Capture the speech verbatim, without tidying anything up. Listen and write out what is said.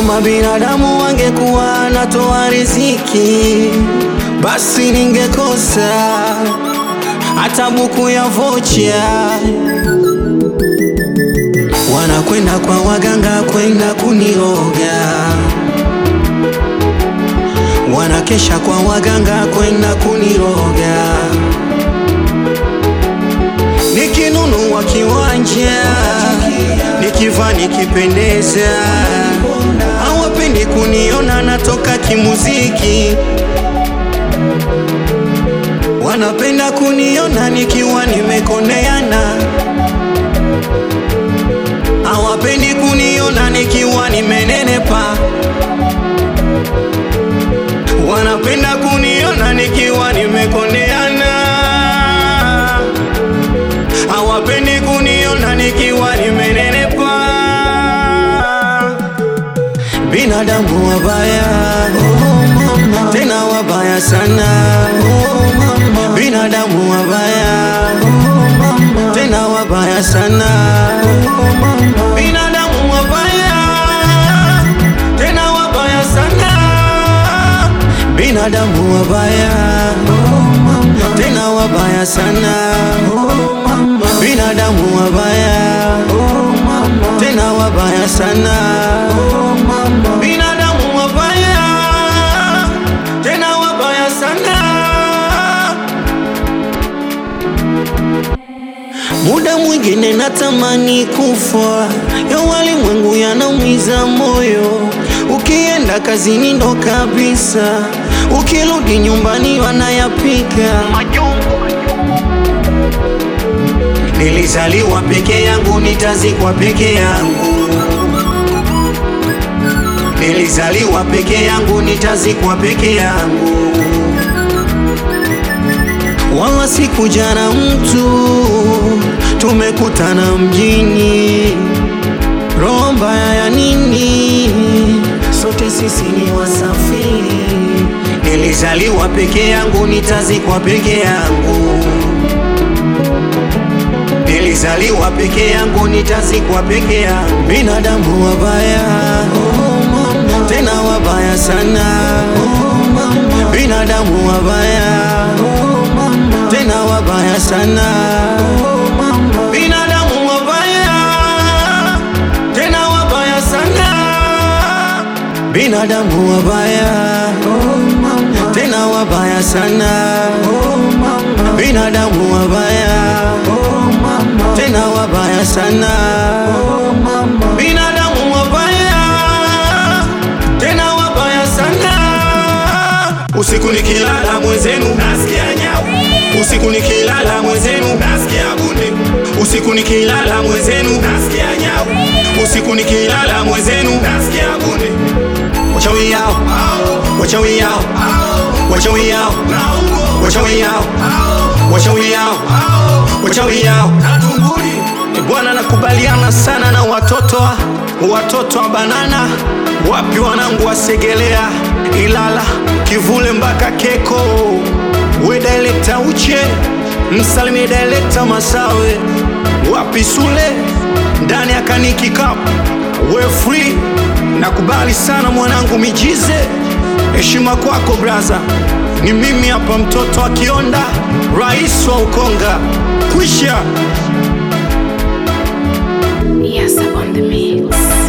Kama binadamu wangekuwa anatoa riziki, basi ningekosa hata buku ya vocha. Wanakwenda kwa waganga kwenda kuniroga, wanakesha kwa waganga kwenda kuniroga. Nikinunua kiwanja, nikivaa nikipendeza, hawapendi kuniona natoka kimuziki. Wanapenda kuniona nikiwa nimekoneana, hawapendi kuniona nikiwa nimenenepa. Wanapenda kuniona nikiwa nimekoneana, hawapendi kuniona nikiwa nimenenepa. Binadamu wabaya, oh mama, tena wabaya sana. Oh mama, binadamu wabaya, oh mama, tena wabaya sana. Oh mama, binadamu wabaya, tena wabaya sana. Binadamu wabaya, oh mama, tena wabaya sana. Oh mama, binadamu wabaya, oh mama, tena wabaya sana. Oh mama, binadamu wabaya, tena wabaya sana. Muda mwingine natamani kufa, ya walimwengu yanaumiza moyo. Ukienda kazini ndo kabisa, ukirudi nyumbani wanayapika majungu. Nilizaliwa peke yangu, nitazikwa peke yangu. Nilizaliwa peke yangu, nitazikwa peke yangu. Wala sikuja na mtu, tumekutana mjini. Roho mbaya ya nini? Sote sisi ni wasafiri. Nilizaliwa peke yangu, nitazikwa peke yangu. Nilizaliwa peke yangu, nitazikwa peke yangu. Binadamu wabaya, oh mama, tena wabaya sana. Oh mama, binadamu wabaya, oh mama, tena wabaya sana. Oh mama, binadamu wabaya, tena wabaya sana. Binadamu wabaya, oh mama, tena wabaya sana. Oh mama, binadamu wabaya, oh mama, tena wabaya sana. Oh mama, binadamu wabaya, tena wabaya sana. Usiku nikilala mwenzenu nasikia nyau, usiku nikilala mwenzenu nasikia bunde. Usiku nikilala mwenzenu nasikia nyau, usiku nikilala mwenzenu nasikia bunde. Wachawi yao, wachawi yao, wachawi yao, wachawi yao, wachawi yao, wachawi yao. Bwana nakubaliana sana na watoto, watoto wa banana. Wapi wanangu wasegelea, Ilala, Kivule mpaka Keko. We director Uche, msalimi director Masawe. Wapi Sule, ndani ya Kaniki Cup. We free, nakubali sana mwanangu Mijize. Heshima kwako brother. Ni mimi hapa mtoto wa Kionda, rais wa Ukonga. Kwisha. Yes, I'm on the mix.